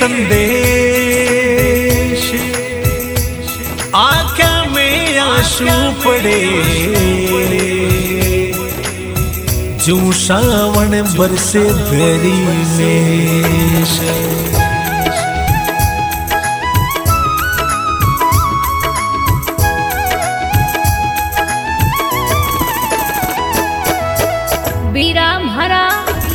संदेश, आँखों में आंसू पड़े, जू सावन बरसे भेरी मेष। बीरा भरा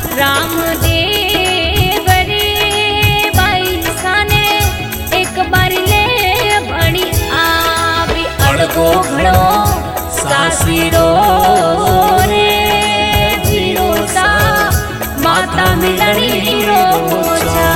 रामदेव रे बैसाने एक बार ले बड़ी आवी अड़गो घड़ो सासिरो रे जीरो सा माता मिलनी रोजा।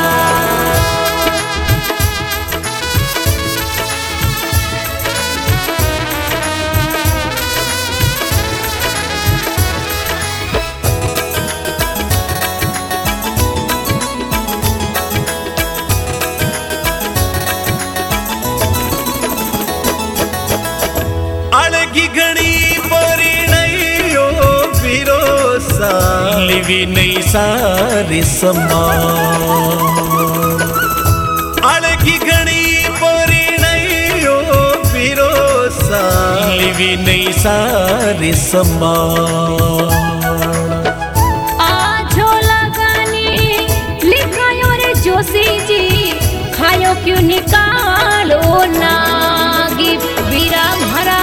अड़गी घणी परिणयो विरोसा, लिवी नहीं सारी समान। अड़गी घणी परिणयो विरोसा, लिवी नहीं सारी समान। आजो लगानी लिखायो रे जोशी जी, खायो क्यों निकालो नागी। बीरा भरा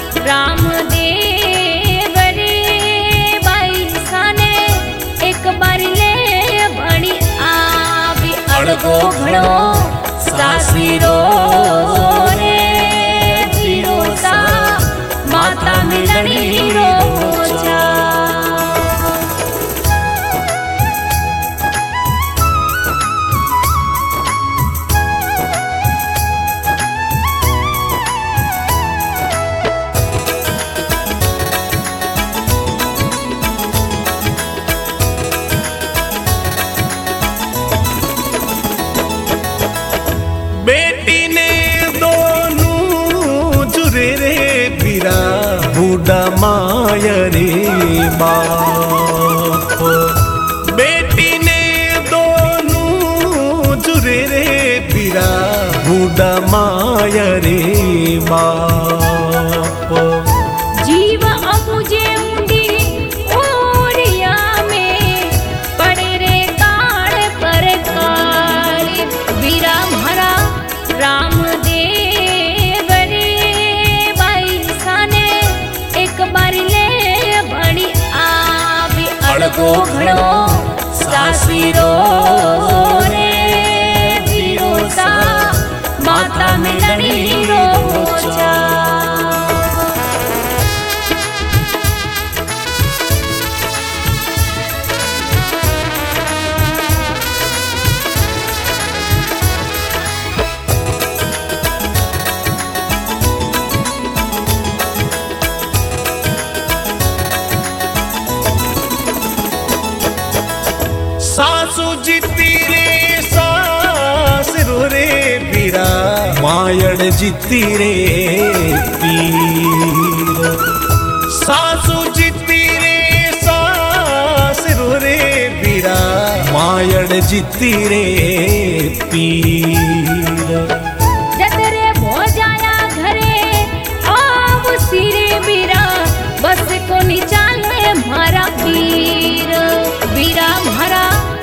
रामदेव रे बैसाने एक बार ले बड़ी आवी अड़गो घड़ो सासिरो रे जीरो सा माता मिलनी रोजा। बेटी ने दोनों जुरे रे बीरा, बूढ़ा माया रे बाप। बेटी ने दोनों जुरे रे बीरा, बूढ़ा माया रे बाप। जीव अबुझे ऊंडी ओरिया में पड़े रे काल पर काल। बीरा भरा रामदेव रे बैसाने एक बार ले बड़ी आवी अड़गो घड़ो सासिरो रे जीरो सा माता मिलनी रोजा। सासू जीती रे सास रो रे बीरा, मायड़ जीती रे पीर। सासू जीती रे सास रो रे बीरा, मायड़ जीती रे पीर। जतरे भोजाया घरे आव सिरे बीरा, बस को निचाले मारा पीर। बीरा भरा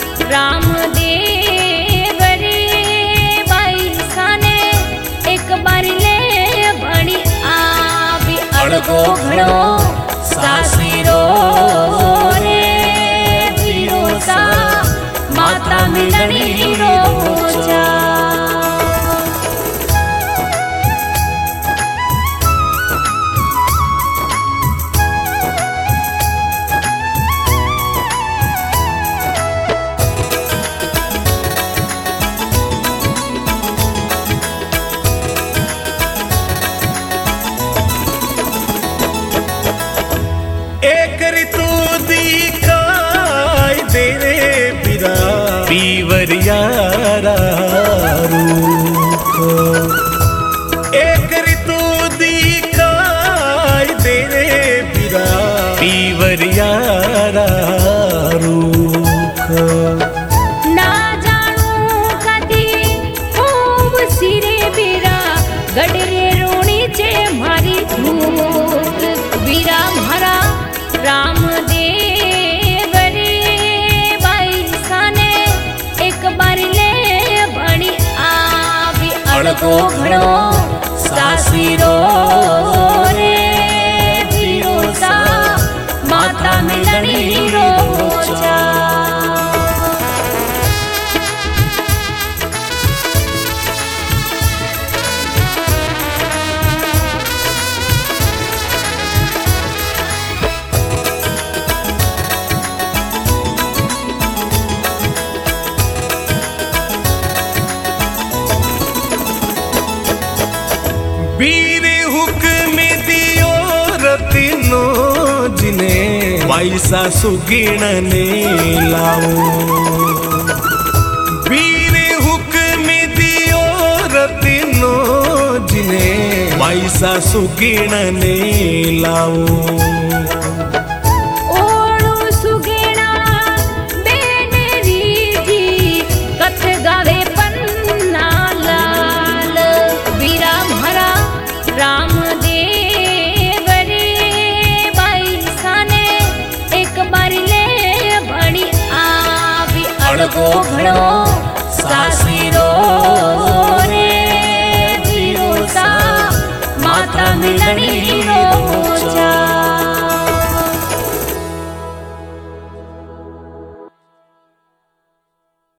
रामदेव रे बैसाने एक बार ले बड़ी आवी अड़गो घड़ो सासिरो रे जीरो सा माता मिलनी रोजा। एक ऋतु दिखाई दे रे बीरा, पीवर यारा रूख। एक ऋतु दिखाई दे रे बीरा, पीवर यारा रूख। ना जानू कदी गडरे रोणी चे मारी धूत वीरा मारा रामदेव रे बाई साने एक बार ले बड़ी आवी अड़गो घड़ो सासीरो रे फिरोजा माता मिलनी रोजा। वीर हुक्म दियो रतिनो जिने वाइसा सुगिणने लाओ। वीर हुक्म दियो रतिनो जिने वाइसा सुगिणने लाओ।